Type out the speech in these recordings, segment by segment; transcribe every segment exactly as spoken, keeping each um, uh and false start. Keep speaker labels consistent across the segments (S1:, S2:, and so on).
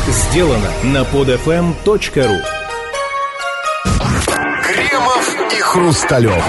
S1: Сделано на подэфэм точка ру.
S2: Кремов и Хрусталев.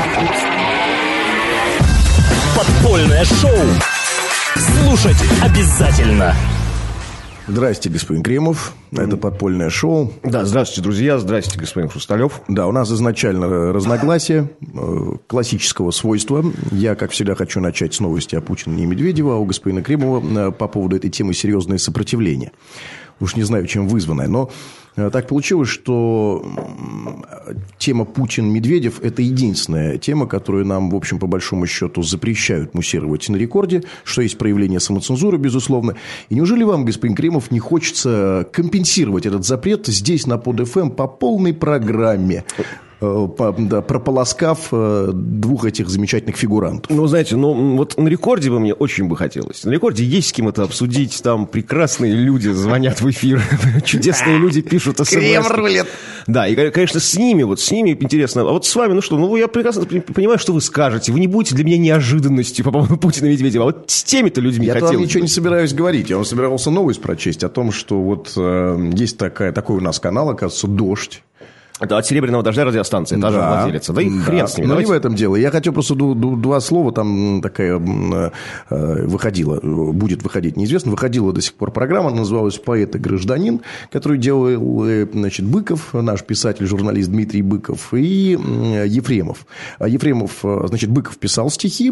S3: Подпольное шоу. Слушать обязательно.
S4: Здрасте, господин Кремов. Это подпольное шоу.
S5: Да, здравствуйте, друзья. Здравствуйте, господин Хрусталев.
S4: Да, у нас изначально разногласия классического свойства. Я, как всегда, хочу начать с новости о Путине и Медведева, а у господина Кремова по поводу этой темы серьезное сопротивление. Уж не знаю, чем вызванное, но так получилось, что тема Путин-Медведев – это единственная тема, которую нам, в общем, по большому счету, запрещают муссировать на рекорде, что есть проявление самоцензуры, безусловно. И неужели вам, господин Кремов, не хочется компенсировать этот запрет здесь, на подэфэм, по полной программе? Да, прополоскав двух этих замечательных фигурантов.
S5: Ну, знаете, ну вот на рекорде бы мне очень бы хотелось. На рекорде есть с кем это обсудить. Там прекрасные люди звонят в эфир. Чудесные люди пишут смс.
S4: Крем рулет.
S5: Да, и, конечно, с ними, вот с ними интересно. А вот с вами, ну что, ну я прекрасно понимаю, что вы скажете. Вы не будете для меня неожиданностью по поводу Путина и Медведева. А вот с теми-то людьми
S4: я
S5: хотелось.
S4: Я вам ничего не собираюсь говорить. Я вам собирался новость прочесть о том, что вот э, есть такая, такой у нас канал, оказывается, «Дождь».
S5: Это от «Серебряного дождя» радиостанция, та же
S4: да,
S5: владелица. Да и
S4: да.
S5: хрен с ними.
S4: Но
S5: Давайте.
S4: не в этом дело. Я хотел просто два слова. Там такая выходила, будет выходить, неизвестно. Выходила до сих пор программа, называлась «Поэт и гражданин», которую делал, значит, Быков, наш писатель, журналист Дмитрий Быков, и Ефремов. Ефремов, значит, Быков писал стихи,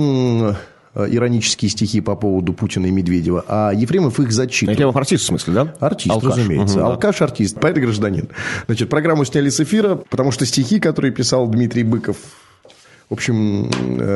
S4: иронические стихи по поводу Путина и Медведева, а Ефремов их зачитывал.
S5: Ефремов артист, в смысле, да?
S4: Артист,
S5: алкаш.
S4: разумеется.
S5: Угу,
S4: алкаш, артист, поэт и гражданин. Значит, программу сняли с эфира, потому что стихи, которые писал Дмитрий Быков, в общем,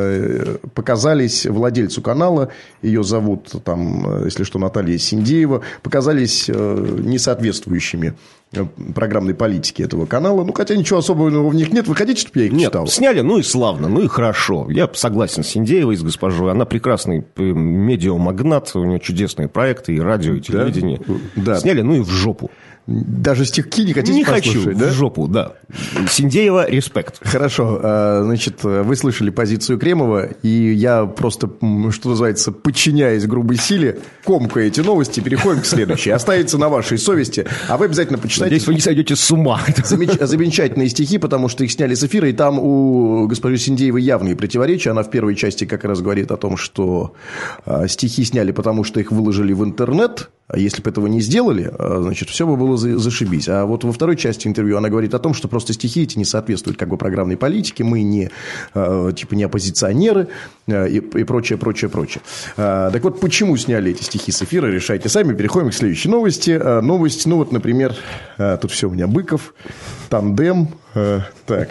S4: показались владельцу канала, ее зовут, там, если что, Наталья Синдеева, показались несоответствующими программной политики этого канала. Ну, хотя ничего особого в них нет. Вы хотите, чтобы я их
S5: нет,
S4: читал?
S5: Сняли, ну и славно, ну и хорошо. Я согласен с Синдеевой, с госпожой. Она прекрасный медиамагнат, у нее чудесные проекты и радио, и телевидение.
S4: Да.
S5: Сняли, ну и в жопу.
S4: Даже стихи не хотите
S5: не
S4: послушать,
S5: хочу,
S4: да?
S5: в жопу, да. Синдеева, респект.
S4: Хорошо. Значит, вы слышали позицию Кремова, и я просто, что называется, подчиняясь грубой силе, комкаю эти новости, переходим к следующей. Останется на вашей совести, а вы обязательно почитайте.
S5: Надеюсь, вы не сойдете с ума.
S4: Замеч... Замечательные стихи, потому что их сняли с эфира, и там у госпожи Синдеевой явные противоречия. Она в первой части как раз говорит о том, что стихи сняли, потому что их выложили в интернет. А если бы этого не сделали, значит, все бы было зашибись. А вот во второй части интервью она говорит о том, что просто стихи эти не соответствуют как бы программной политике, мы не, типа, не оппозиционеры и, и прочее, прочее, прочее. Так вот, почему сняли эти стихи с эфира, решайте сами. Переходим к следующей новости. Новость, ну вот, например, тут все у меня Быков, тандем. Так.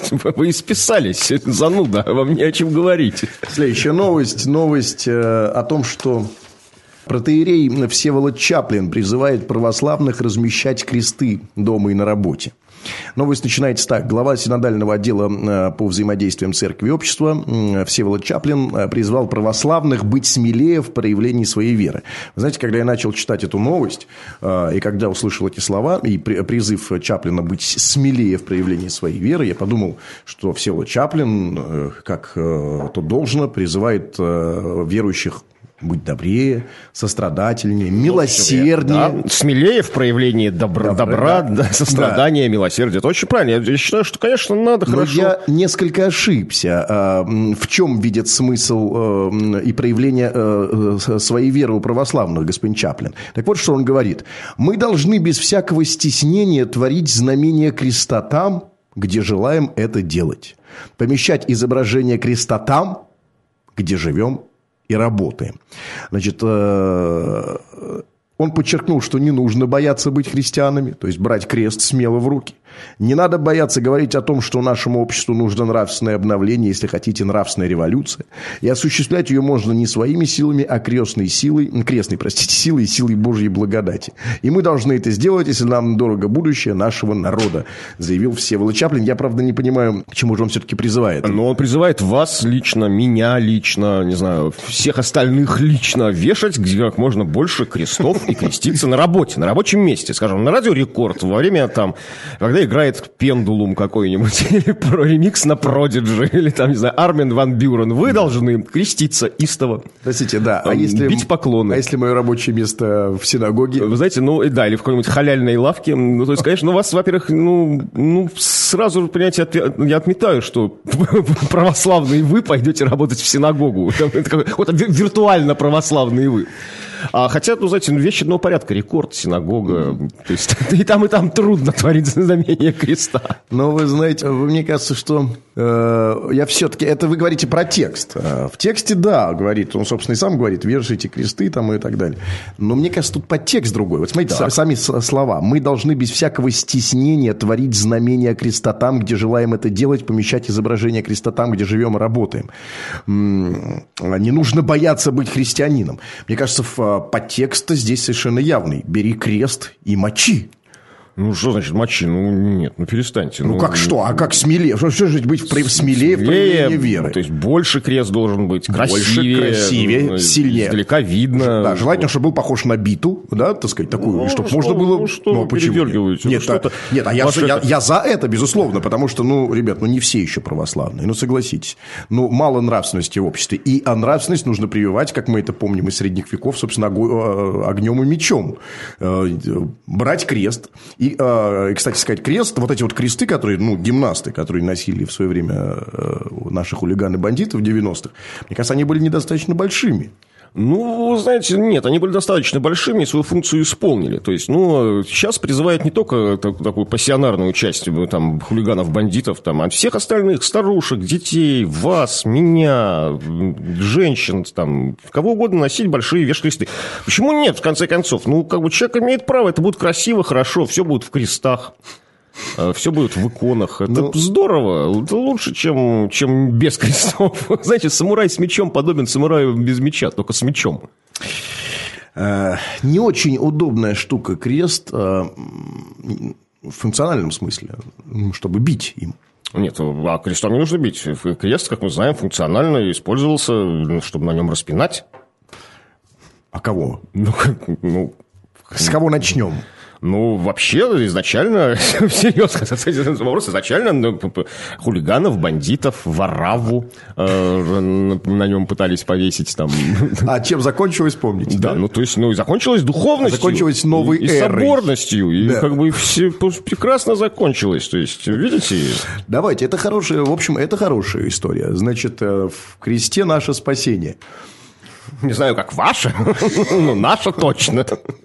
S5: Вы исписались, зануда, вам не о чем говорить.
S4: Следующая новость. Новость о том, что протоиерей Всеволод Чаплин призывает православных размещать кресты дома и на работе. Новость начинается так. Глава синодального отдела по взаимодействиям церкви и общества Всеволод Чаплин призвал православных быть смелее в проявлении своей веры. Вы знаете, когда я начал читать эту новость, и когда услышал эти слова, и призыв Чаплина быть смелее в проявлении своей веры, я подумал, что Всеволод Чаплин, как то должно, призывает верующих быть добрее, сострадательнее, милосерднее.
S5: Да, смелее в проявлении добра, добра, добра да, сострадания, да. Милосердия. Это очень правильно. Я считаю, что, конечно, надо. Но хорошо.
S4: Я несколько ошибся. В чем видит смысл и проявление своей веры у православных, господин Чаплин? Так вот, что он говорит. Мы должны без всякого стеснения творить знамения креста там, где желаем это делать. Помещать изображение креста там, где живем и работаем. Значит, он подчеркнул, что не нужно бояться быть христианами, то есть брать крест смело в руки. Не надо бояться говорить о том, что нашему обществу нужно нравственное обновление, если хотите, нравственная революция. И осуществлять ее можно не своими силами, а крестной силой, крестной, простите, силой и силой Божьей благодати. И мы должны это сделать, если нам дорого будущее нашего народа, заявил Всеволод Чаплин. Я, правда, не понимаю, к чему же он все-таки призывает.
S5: Но он призывает вас лично, меня лично, не знаю, всех остальных лично вешать где как можно больше крестов и креститься на работе, на рабочем месте. Скажем, на радио «Рекорд» во время, там, когда играет Пендулум какой-нибудь, или про ремикс на Продиджи, или там, не знаю, Армин ван Бюрен, вы должны креститься истово.
S4: Простите, да. А если,
S5: бить поклоны.
S4: А если мое рабочее место в синагоге?
S5: Вы знаете, ну, да, или в какой-нибудь халяльной лавке. Ну, то есть, конечно, ну, вас, во-первых, ну, ну сразу, понимаете, от, я отметаю, что православные вы пойдете работать в синагогу. Это какой-то виртуально православные вы. А хотя, ну, знаете, ну, вещи одного порядка, рекорд, синагога, то есть и там, и там трудно творить знамение креста.
S4: Но вы знаете, мне кажется, что э, я все-таки, это вы говорите про текст. В тексте, да, говорит, он, собственно, и сам говорит, вешайте кресты там и так далее. Но мне кажется, тут подтекст другой. Вот смотрите, так. Сами слова. Мы должны без всякого стеснения творить знамение креста там, где желаем это делать, помещать изображение креста там, где живем и работаем. Не нужно бояться быть христианином. Мне кажется, в подтекст здесь совершенно явный. Бери крест и мочи.
S5: Ну, что значит мочи? Ну, нет, ну, перестаньте.
S4: Ну, ну как что? А как смелее? Что, что же быть в, смелее в проявлении веры?
S5: То есть, больше крест должен быть, красивее.
S4: Больше, красивее, сильнее.
S5: Издалека видно.
S4: Да, желательно, чтобы был похож на биту, да, так сказать, такую, ну, чтобы можно было...
S5: Ну, что
S4: ну,
S5: вы передергиваете?
S4: Нет, а, нет, а я,
S5: Ваши...
S4: я, я за это, безусловно, потому что, ну, ребят, ну, не все еще православные, ну, согласитесь. Ну, мало нравственности в обществе. И а нравственность нужно прививать, как мы это помним из средних веков, собственно, огнем и мечом. Брать крест и... Кстати сказать, крест, вот эти вот кресты, которые, ну, гимнасты, которые носили в свое время наши хулиганы-бандиты в девяностых, мне кажется, они были недостаточно большими.
S5: Ну, знаете, нет, они были достаточно большими и свою функцию исполнили. То есть, ну, сейчас призывают не только такую пассионарную часть там, хулиганов, бандитов, там, а всех остальных, старушек, детей, вас, меня, женщин, там, кого угодно носить большие веш-кресты. Почему нет, в конце концов? Ну, как бы человек имеет право, это будет красиво, хорошо, все будет в крестах. Все будет в иконах. Это ну, здорово. Это лучше, чем, чем без крестов. Знаете, самурай с мечом подобен самураю без меча, только с мечом.
S4: Не очень удобная штука крест в функциональном смысле, чтобы бить им.
S5: Нет, а крестом не нужно бить. Крест, как мы знаем, функционально использовался, чтобы на нем распинать.
S4: А кого?
S5: Ну, ну,
S4: с кого начнем?
S5: Ну, вообще, изначально, серьезно, этот вопрос, изначально хулиганов, бандитов, вораву э, на нем пытались повесить там.
S4: А чем закончилось, помните?
S5: Да,
S4: да?
S5: ну, то есть, ну, и закончилось духовностью.
S4: Закончилось новой
S5: и,
S4: эрой.
S5: И соборностью, и
S4: да.
S5: как бы все прекрасно закончилось, то есть, видите?
S4: Давайте, это хорошая, в общем, это хорошая история. Значит, в кресте наше спасение.
S5: Не знаю, как ваше, но наше точно.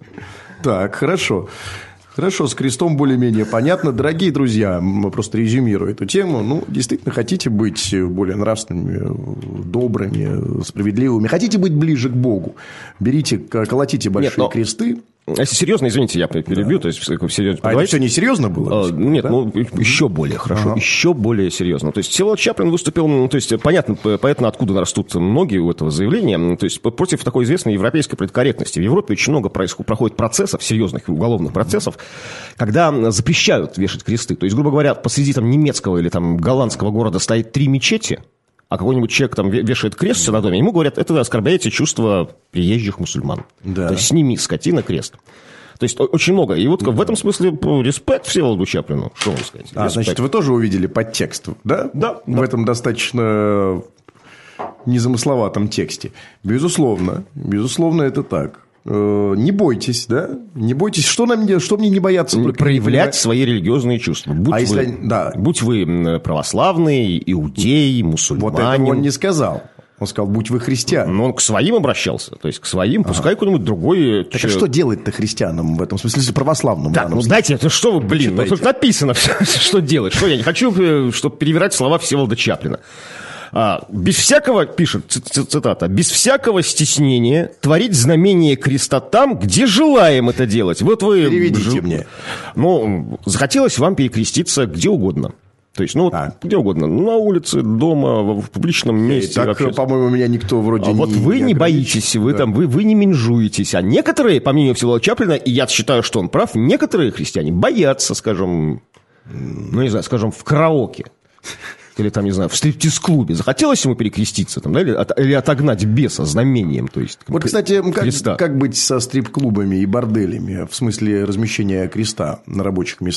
S4: Так, хорошо. Хорошо, с крестом более-менее понятно. Дорогие друзья, мы просто резюмируем эту тему. Ну, действительно, хотите быть более нравственными, добрыми, справедливыми, хотите быть ближе к Богу, берите, колотите большие Нет, но... кресты.
S5: Если серьезно, извините, я перебью, да. То есть серьезно.
S4: А это все не серьезно было?
S5: А, нет, да? ну еще более хорошо, ага. еще более серьезно. То есть Всеволод Чаплин выступил, ну, то есть понятно, понятно, откуда растут ноги у этого заявления, то есть против такой известной европейской политкорректности. В Европе очень много происходит, проходит процессов, серьезных уголовных процессов, когда запрещают вешать кресты. То есть, грубо говоря, посреди там немецкого или там голландского города стоит три мечети, а какой-нибудь человек там вешает крест в синодоме, ему говорят, это вы оскорбляете чувства приезжих мусульман. Да. То есть сними, скотина, крест. То есть очень много. И вот да. в этом смысле респект Всеволоду Чаплину. Что вам сказать?
S4: А, респект. Значит, вы тоже увидели подтекст, да?
S5: Да.
S4: В
S5: да.
S4: этом достаточно незамысловатом тексте. Безусловно. Безусловно, это так. Не бойтесь, да? Не бойтесь. Что, нам, что мне не бояться?
S5: Не проявлять не свои религиозные чувства. Будь,
S4: а
S5: вы,
S4: если, да.
S5: будь вы православный, иудей, мусульманин.
S4: Вот этого он не сказал. Он сказал, будь вы христиан.
S5: Но он к своим обращался. То есть, к своим, ага. пускай какой-нибудь другой...
S4: Так а что делать-то христианам в этом смысле? Если православным?
S5: Так, ну, знаете, это что вы, блин, ну, тут написано, что делать. Что я не хочу, чтобы перевирать слова Всеволода Чаплина. А, без всякого, пишет цитата, без всякого стеснения творить знамение креста там, где желаем это делать. Вот вы...
S4: Переведите ж... мне.
S5: Ну, захотелось вам перекреститься где угодно. То есть, ну, а. где угодно. На улице, дома, в публичном месте.
S4: Так, вообще. По-моему, меня никто вроде
S5: а
S4: не...
S5: Вот вы не, не боитесь, вы, да. там, вы, вы не менжуетесь. А некоторые, по мнению Всеволода Чаплина, и я считаю, что он прав, некоторые христиане боятся, скажем, ну, не знаю, скажем, в караоке. Или там, не знаю, в стриптиз-клубе. Захотелось ему перекреститься там, да, или, от, или отогнать беса знамением. То есть,
S4: вот, кстати, как, как быть со стрип-клубами и борделями в смысле размещения креста на рабочих местах?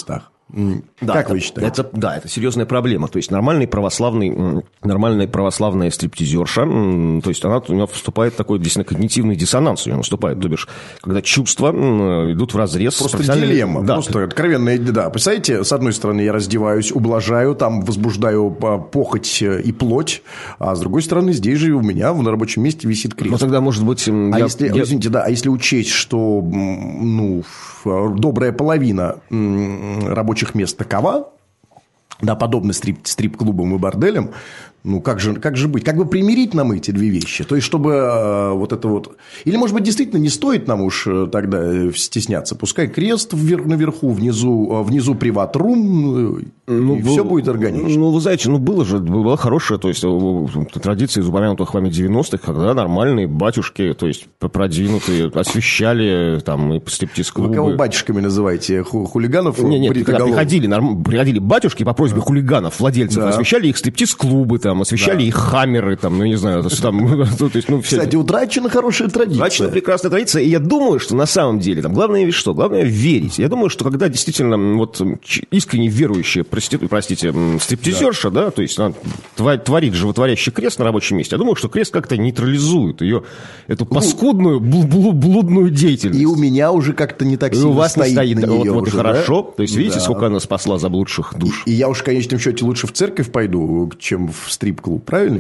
S5: Да,
S4: как
S5: это,
S4: вы считаете?
S5: Это, да, это серьезная проблема. То есть нормальный православный, нормальная православная стриптизерша, то есть она, у нее вступает такой действительно когнитивный диссонанс, у нее наступает, то бишь, когда чувства идут вразрез.
S4: Просто дилемма,
S5: да.
S4: просто откровенная, да. Представляете, с одной стороны, я раздеваюсь, ублажаю, там возбуждаю похоть и плоть, а с другой стороны, здесь же у меня на рабочем месте висит крест.
S5: Ну, тогда, может быть...
S4: А
S5: я,
S4: если,
S5: я...
S4: извините, да, а если учесть, что, ну, добрая половина рабочих мест такова, да, подобно стрип, стрип-клубам и борделям, ну, как же, как же быть? Как бы примирить нам эти две вещи? То есть, чтобы э, вот это вот... Или, может быть, действительно не стоит нам уж тогда стесняться. Пускай крест вверх, наверху, внизу, внизу приват-рум, ну, и вы, все будет органично.
S5: Ну, вы знаете, ну, было же, была хорошая, то есть, традиция из упомянутых вами девяностых, когда нормальные батюшки, то есть, продвинутые, освещали там и стриптиз-клубы.
S4: Вы кого батюшками называете? Хулиганов?
S5: Нет, нет, когда приходили, норм... приходили батюшки по просьбе хулиганов, владельцев, да. освещали их стриптиз-клубы, там, освещали да. их хаммеры, там, ну, не знаю, то есть, там, то есть, ну, все...
S4: Кстати, утрачена хорошая традиция.
S5: Утрачена прекрасная традиция, и я думаю, что на самом деле, там, главное ведь что? Главное верить. Я думаю, что когда действительно вот искренне верующие, простите, простите стриптизерша, да. да, то есть она творит животворящий крест на рабочем месте, я думаю, что крест как-то нейтрализует ее, эту паскудную, блудную деятельность.
S4: И у меня уже как-то не так сильно
S5: у вас
S4: стоит
S5: стоит,
S4: на нее
S5: вот, вот
S4: уже,
S5: и хорошо.
S4: Да?
S5: То есть, видите,
S4: да.
S5: сколько она спасла заблудших душ.
S4: И, и я уж в конечном счете лучше в церковь пойду, чем в стрип-клуб, правильно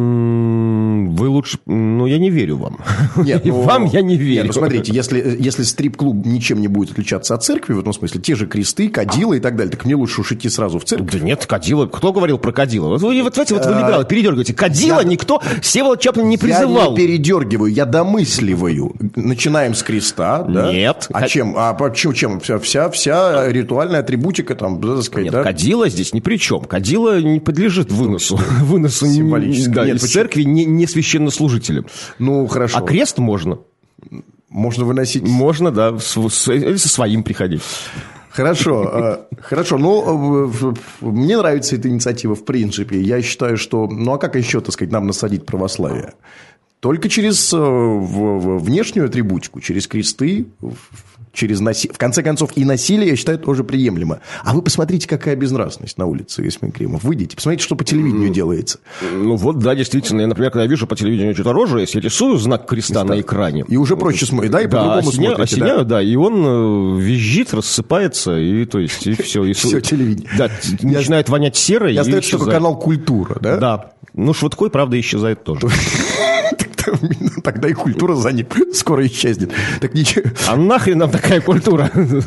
S4: ведь?
S5: Вы лучше... Ну, я не верю вам.
S4: Нет, ну,
S5: вам я не верю.
S4: Нет, ну, смотрите, если, если стрип-клуб ничем не будет отличаться от церкви, в этом смысле, те же кресты, кадила и так далее, так мне лучше уж идти сразу в церковь.
S5: Да нет, кадила. Кто говорил про кадила? Вот вы, вот, вот вы либералы, передергиваете. Кадила я... никто... Всеволод Чаплин не призывал.
S4: Я не передергиваю, я домысливаю. Начинаем с креста, да?
S5: Нет.
S4: А чем? А почему? Чем? Вся, вся, вся ритуальная атрибутика там, так сказать,
S5: нет,
S4: да?
S5: кадила здесь ни при чем. Кадила не подлежит выносу. Выносу
S4: символически.
S5: Да,
S4: Нет,
S5: из церкви не, не священнослужителям.
S4: Ну, хорошо.
S5: А крест можно.
S4: Можно выносить...
S5: Можно, да, с, с, или со своим приходить.
S4: Хорошо, хорошо. Ну, мне нравится эта инициатива в принципе. Я считаю, что... Ну, а как еще, так сказать, нам насадить православие? Только через внешнюю атрибутику, через кресты, через насилие. В конце концов, и насилие, я считаю, тоже приемлемо. А вы посмотрите, какая безнравственность на улице, Есмин Кремов. Выйдите, посмотрите, что по телевидению mm. делается.
S5: Ну, вот, да, действительно. Я, например, когда вижу по телевидению что-то рожу, если я рисую знак креста, креста на экране.
S4: И уже проще смотреть, да, и
S5: да,
S4: по-другому
S5: осеня...
S4: смотрите.
S5: Осеняю,
S4: да?
S5: да, и он визжит, рассыпается, и, то есть, и все. И
S4: все телевидение.
S5: Да, начинает вонять серой.
S4: Я остается только канал «Культура», да?
S5: Да. Ну, Швыдкой, правда, исчезает тоже.
S4: Тогда и культура за ним скоро исчезнет. Так ничего.
S5: А нахрен нам такая культура?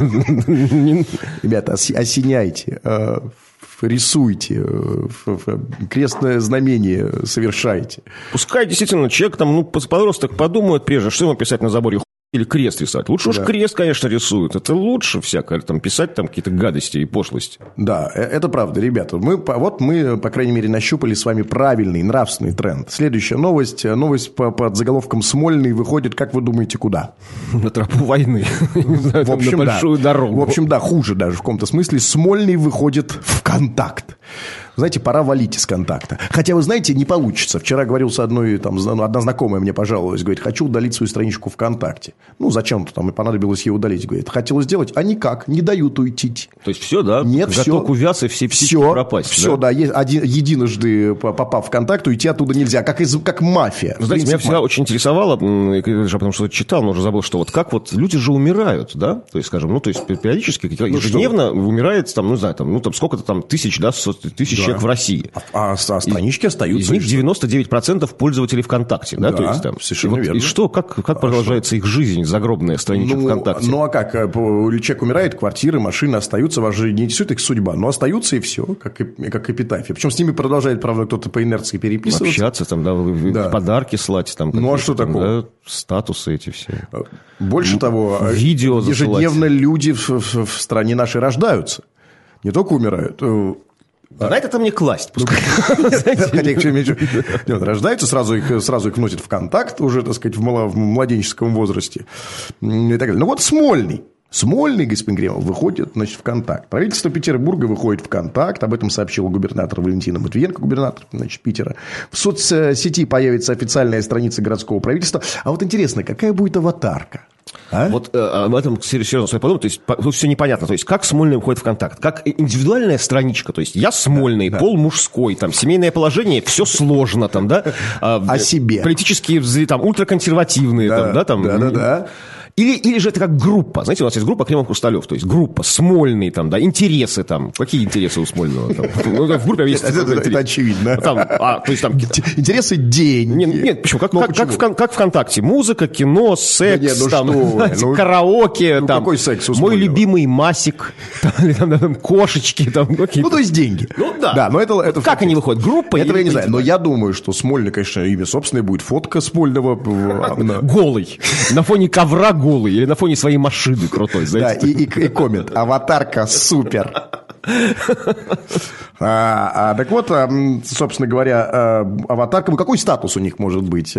S4: Ребята, осеняйте, рисуйте, крестное знамение совершайте.
S5: Пускай действительно человек там, ну, подросток подумает прежде, что ему писать на заборе, или крест рисовать. Лучше да. уж крест, конечно, рисуют. Это лучше всякое, там, писать там какие-то гадости и пошлости.
S4: Да, это правда, ребята. Мы, вот мы, по крайней мере, нащупали с вами правильный, нравственный тренд. Следующая новость. Новость под заголовком «Смольный» выходит, как вы думаете, куда? На тропу войны. В общем, на большую дорогу. В общем, да, хуже даже в каком-то смысле. Смольный выходит в «Контакт». Знаете, пора валить из «Контакта». Хотя, вы знаете, не получится. Вчера говорил с одной, там, одна знакомая мне пожаловалась, говорит, хочу удалить свою страничку ВКонтакте. Ну, зачем-то там и понадобилось ей удалить. Говорит, хотела сделать, а никак, не дают уйти.
S5: То есть, все, да?
S4: Нет,
S5: готов
S4: все.
S5: к увяз и все птички пропасть.
S4: Все, да, да один, единожды попав в «Контакт», уйти оттуда нельзя, как, из, как мафия.
S5: Знаете, меня всегда очень интересовало, потому что читал, но уже забыл, что вот как вот люди же умирают, да? То есть, скажем, ну, то есть, периодически, ну, ежедневно что? умирает, там, ну, не знаю, там, ну, там, сколько-то там тысяч, да, тысяч да. человек в России.
S4: А, а странички остаются.
S5: Из них девяносто девять процентов пользователей ВКонтакте, да?
S4: Да,
S5: то есть, там,
S4: совершенно
S5: и вот,
S4: верно.
S5: И что, как, как продолжается их жизнь, загробная страничка
S4: ну,
S5: ВКонтакте?
S4: Ну, а как? Человек умирает, квартиры, машины остаются, вас же не интересует их судьба, но остаются и все, как, как эпитафия. Причем с ними продолжает, правда, кто-то по инерции переписываться.
S5: Общаться, там, да, да. подарки слать. Там,
S4: ну, а что
S5: там,
S4: такого?
S5: Да, статусы эти все.
S4: Больше ну, того,
S5: видео
S4: ежедневно
S5: засылать.
S4: люди в, в, в стране нашей рождаются. Не только умирают.
S5: Да, на это мне класть.
S4: Рождаются, сразу их, сразу их вносят в «Контакт, уже, так сказать, в младенческом возрасте. И так далее. Ну, вот Смольный. Смольный, господин Кремов, выходит, значит, в «Контакт». Правительство Петербурга выходит в «Контакт». Об этом сообщил губернатор Валентина Матвиенко, губернатор, значит, Питера. В соцсети появится официальная страница городского правительства. А вот интересно, какая будет аватарка? А?
S5: Вот э, об этом серьезно стоит подумать. То есть, по, тут все непонятно. То есть, как Смольный выходит в контакт? Как индивидуальная страничка. То есть, я Смольный, да, пол мужской, там, семейное положение, все сложно, там, да?
S4: О а, себе.
S5: Политические, там, ультраконсервативные, да, там, да, там.
S4: Да, да, да.
S5: Или, или же это как группа. Знаете, у нас есть группа Кремов Хрусталев. То есть группа, Смольный, там, да, интересы там. Какие интересы у Смольного? Там? Ну, в группе есть...
S4: Это, это, это очевидно.
S5: Там, а, то есть, там...
S4: Интересы деньги.
S5: Нет, нет, почему? Как, как,
S4: почему?
S5: Как, в, как ВКонтакте. Музыка, кино, секс, да нет, ну там, знаете, ну, караоке. Ну, там,
S4: какой секс у
S5: мой
S4: Смольного?
S5: любимый Масик. Там, там, там, кошечки. Там,
S4: ну, то есть деньги.
S5: Ну, да.
S4: Да, но это, это
S5: как они выходят? Группа?
S4: Этого я не знаю. Но я думаю, что Смольный, конечно, имя собственное будет. Фотка Смольного.
S5: Голый. На фоне ковра голый. Или на фоне своей машины крутой, знаете.
S4: Да, и, и, и коммент. Аватарка супер. а, а, так вот, собственно говоря, аватарка. Какой статус у них может быть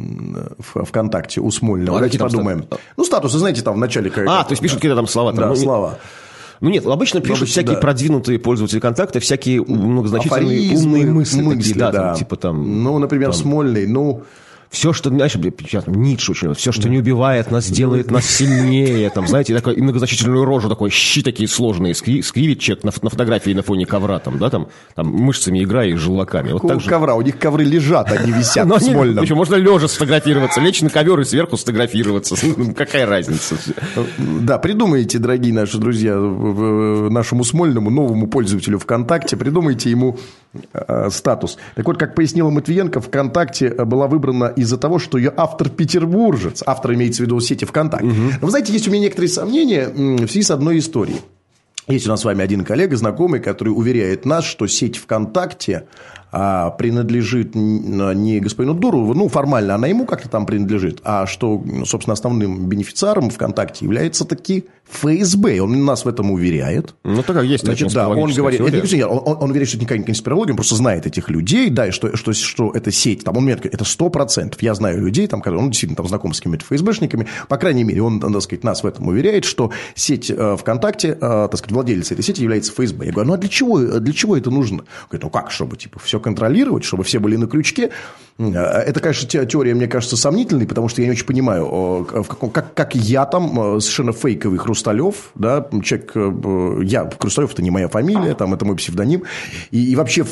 S4: в ВКонтакте у Смольного? Давайте подумаем. Статус? Ну, статус, знаете, там в начале...
S5: А, то есть пишут какие-то там слова. Там,
S4: да,
S5: ну,
S4: слова.
S5: Ну нет, обычно пишут обычно, всякие да. продвинутые пользователи контакта, всякие многозначительные
S4: афоризмы,
S5: умные мысли.
S4: мысли
S5: такие, да,
S4: да.
S5: Там, типа там...
S4: Ну, например,
S5: там,
S4: Смольный, ну...
S5: Все, что, знаешь, Ницше очень, все, что не убивает нас, делает нас сильнее, там, знаете, такую многозначительную рожу, такой, щи такие сложные, скри, скривит человек на, на фотографии на фоне ковра, там, да, там, там мышцами играя и желваками. Вот так же...
S4: ковра, у них ковры лежат, они висят в Смольном.
S5: Причем можно лежа сфотографироваться, лечь на ковер и сверху сфотографироваться. Какая разница?
S4: Да, придумайте, дорогие наши друзья, нашему Смольному, новому пользователю ВКонтакте, придумайте ему э, статус. Так вот, как пояснила Матвиенко, ВКонтакте была выбрана из-за того, что ее автор петербуржец. Автор имеется в виду сети ВКонтакте. Угу. Но вы знаете, есть у меня некоторые сомнения в связи с одной историей. Есть у нас с вами один коллега, знакомый, который уверяет нас, что сеть ВКонтакте а, принадлежит не господину Дурову, ну, формально она ему как-то там принадлежит, а что, собственно, основным бенефициаром ВКонтакте является таки ФСБ. Он нас в этом уверяет.
S5: Ну, так есть.
S4: Значит, да, он говорит, это, не, он, он, он уверяет, что это никакая не конспирология, он просто знает этих людей, да, и что, что, что эта сеть, там, он мне говорит, это сто процентов. Я знаю людей, там, он действительно там знаком с какими-то ФСБшниками, по крайней мере, он, так сказать, нас в этом уверяет, что сеть э, ВКонтакте, э, так сказать, владелец этой сети является ФСБ. Я говорю, ну, а для чего, для чего это нужно? Он говорит, ну, как, чтобы, типа, все контролировать, чтобы все были на крючке. Это, конечно, теория, мне кажется, сомнительной, потому что я не очень понимаю, как, как я там, совершенно фейковый Хрусталев, да, человек, я, Хрусталев – это не моя фамилия, там, это мой псевдоним, и, и вообще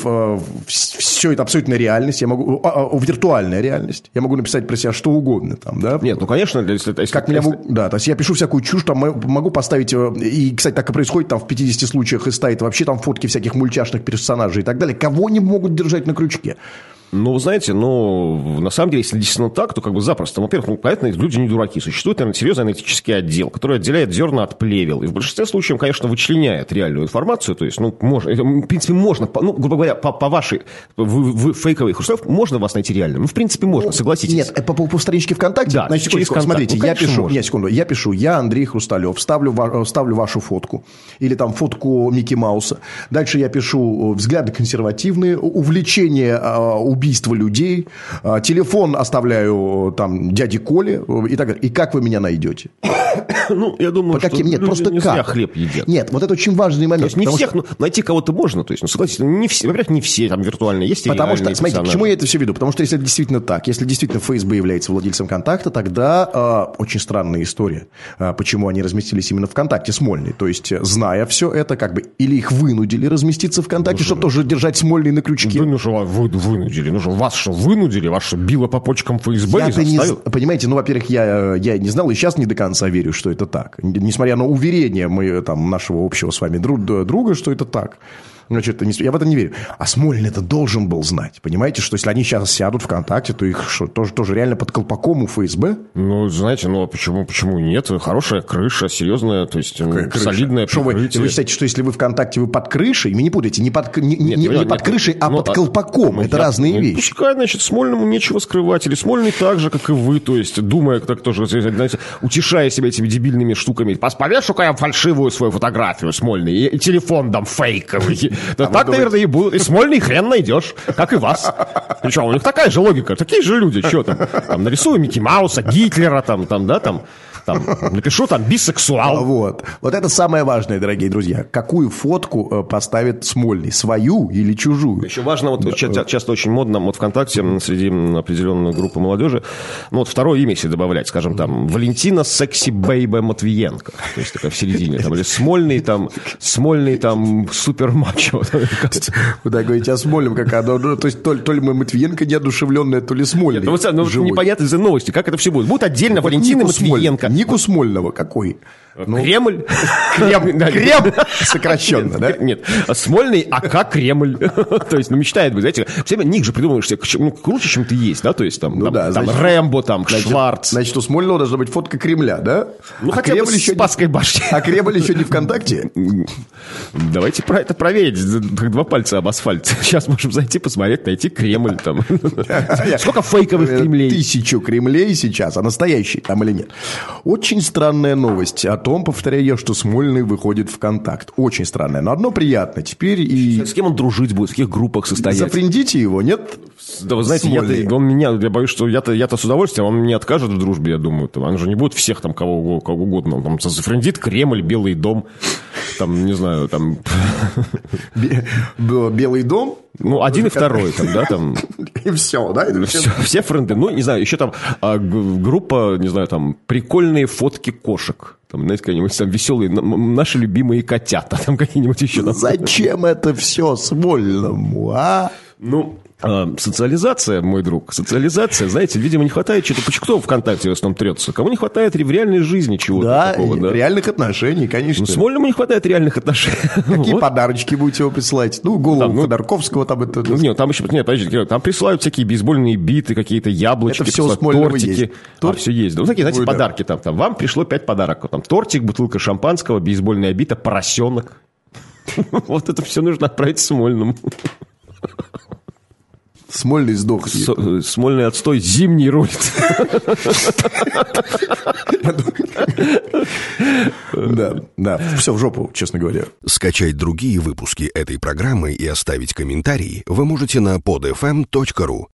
S4: все это абсолютно реальность, я могу, а, а, виртуальная реальность, я могу написать про себя что угодно там, да.
S5: Нет, ну, конечно, если, если,
S4: как
S5: если...
S4: меня, да, то есть я пишу всякую чушь, там, могу поставить, и, кстати, так и происходит там в пятидесяти случаях, и ставит вообще там фотки всяких мультяшных персонажей и так далее, кого они могут держать на крючке?
S5: Ну, вы знаете, ну, на самом деле, если действительно так, то как бы запросто. Во-первых, ну, понятно, люди не дураки. Существует, наверное, серьезный аналитический отдел, который отделяет зерна от плевел. И в большинстве случаев, конечно, вычленяет реальную информацию. То есть, ну, можно, в принципе, можно, ну, грубо говоря, по, по вашей, вы, вы фейковый Хрусталев, можно вас найти реально? Ну, в принципе, можно, согласитесь.
S4: Нет, по, по страничке ВКонтакте?
S5: Да,
S4: значит,
S5: через
S4: секунду, смотрите,
S5: ну,
S4: я пишу,
S5: можно.
S4: нет, секунду, я пишу, я Андрей Хрусталев, ставлю, ставлю вашу фотку, или там фотку Микки Мауса. Дальше я пишу взгляды консервативные, увлечение убийства людей, телефон оставляю там дяде Коле и так далее. И как вы меня найдете?
S5: Ну, я думаю,
S4: по каким?
S5: что
S4: Нет, просто
S5: не
S4: как?
S5: зря хлеб едят.
S4: Нет, вот это очень важный момент.
S5: То есть, не всех,
S4: что...
S5: ну, найти кого-то можно, то есть, ну, согласитесь, не все, во-первых, не все там виртуальные, есть и
S4: потому что, смотрите,
S5: персонажи.
S4: к чему я это все веду? Потому что если это действительно так, если действительно ФСБ является владельцем Контакта, тогда э, очень странная история, э, почему они разместились именно ВКонтакте, Смольный. То есть, зная все это, как бы, или их вынудили разместиться ВКонтакте, ну, чтобы тоже держать Смольный на крючке.
S5: Да, ну что, вы вынудили, ну что, вас что, вынудили, вас что, било по почкам ФСБ и заставил?
S4: Не, понимаете, ну, во-первых, я, я не знал, и сейчас не до конца верю, что это так. Несмотря на уверение мы, там, нашего общего с вами друга, что это так. Значит, я в это не верю. А Смольный это должен был знать. Понимаете, что если они сейчас сядут ВКонтакте, то их что, тоже, тоже реально под колпаком у ФСБ?
S5: Ну, знаете, ну, почему, почему нет? Хорошая крыша, серьезная, то есть
S4: Какая
S5: солидная
S4: крыша?
S5: прикрытие.
S4: Вы, вы считаете, что если вы ВКонтакте, вы под крышей? Вы не путайте, не под, не, нет, не, не под крышей, а ну, под колпаком. Ну, это я, разные ну, вещи.
S5: Пускай, значит, Смольному нечего скрывать. Или Смольный так же, как и вы, то есть, думая, так тоже, знаете, утешая себя этими дебильными штуками. Повешу-ка я фальшивую свою фотографию, Смольный, и, и телефон дам фейковый. Так, наверное, и будут. И Смольный хрен найдешь, как и вас. Причем у них такая же логика. Такие же люди. Что там? Там нарисую Микки Мауса, Гитлера, там, там, да, там. там, напишу там бисексуал.
S4: Вот. Вот это самое важное, дорогие друзья. Какую фотку поставит Смольный? Свою или чужую?
S5: Еще важно, вот часто, часто очень модно вот ВКонтакте среди определенной группы молодежи, ну вот второе имя себе добавлять, скажем, там, Валентина Секси Бейбе Матвиенко. То есть такая в середине. Там, или Смольный, там, Смольный, там, супер мачо.
S4: Вы так говорите о Смольном, как оно, то есть то ли, то ли мы Матвиенко неодушевленная, то ли Смольный.
S5: Ну, вот, ну, непонятно из-за новости, как это все будет. Будет отдельно вот Валентина Матвиенко.
S4: Нику Смольного какой?
S5: Ну, Кремль.
S4: Крем, Крем сокращенно, да?
S5: Нет, Смольный АК Кремль. То есть, ну, мечтает быть, знаете, все время ник же придумываешь себе, ну, круче, чем ты есть, да? То есть, там,
S4: ну,
S5: там,
S4: да,
S5: там
S4: значит,
S5: Рэмбо, там,
S4: значит,
S5: Шварц.
S4: Значит, у Смольного должна быть фотка Кремля, да?
S5: Ну,
S4: а
S5: хотя
S4: Кремль
S5: бы
S4: еще
S5: с Спасской башни.
S4: А Кремль еще не ВКонтакте?
S5: Давайте про это проверить. Как два пальца об асфальт. Сейчас можем зайти, посмотреть, найти Кремль там. Сколько фейковых Кремлей?
S4: Тысячу Кремлей сейчас, а настоящий там или нет? Очень странная новость о том, повторяю я, что Смольный выходит в контакт. Очень странная, но одно приятно. Теперь и...
S5: С кем он дружить будет, в каких группах состоять?
S4: Зафрендите его, нет?
S5: Да вы знаете, я, он меня, я боюсь, что я-то, я-то с удовольствием, он мне откажет в дружбе, я думаю. Там, он же не будет всех там кого, кого угодно. Он там зафрендит Кремль, Белый дом, там, не знаю, там...
S4: Белый дом?
S5: Ну, один и второй, там, да, там...
S4: И все, да?
S5: Все, все френды. Ну, не знаю, еще там а, группа, не знаю, там, прикольные фотки кошек. Там, знаете, какие-нибудь там веселые, наши любимые котята, там какие-нибудь еще. Там.
S4: Зачем это все Смольному, а?
S5: Ну... Социализация, мой друг, социализация, знаете, видимо, не хватает чего-то. Кто ВКонтакте в основном трется? Кому не хватает в реальной жизни чего-то
S4: да,
S5: такого, да?
S4: реальных отношений, конечно.
S5: Ну, Смольному не хватает реальных отношений.
S4: Какие
S5: вот.
S4: подарочки будете его присылать? Ну, голову там, ну, Ходорковского там это...
S5: Ну, нет, там еще, нет, подождите, там присылают всякие бейсбольные биты, какие-то яблочки,
S4: это все у Смольного
S5: тортики.
S4: есть.
S5: Торт... А, все есть. Ну, такие, знаете,
S4: Ой,
S5: подарки
S4: да.
S5: там, там. Вам пришло пять подарков. Там торт,ик, бутылка шампанского, бейсбольная бита, поросенок. Вот это все нужно отправить Смольному.
S4: Смольный сдох.
S5: С, смольный отстой, зимний рулит.
S4: Да, да, все в жопу, честно говоря.
S2: Скачать другие выпуски этой программы и оставить комментарии вы можете на под эф эм точка ру.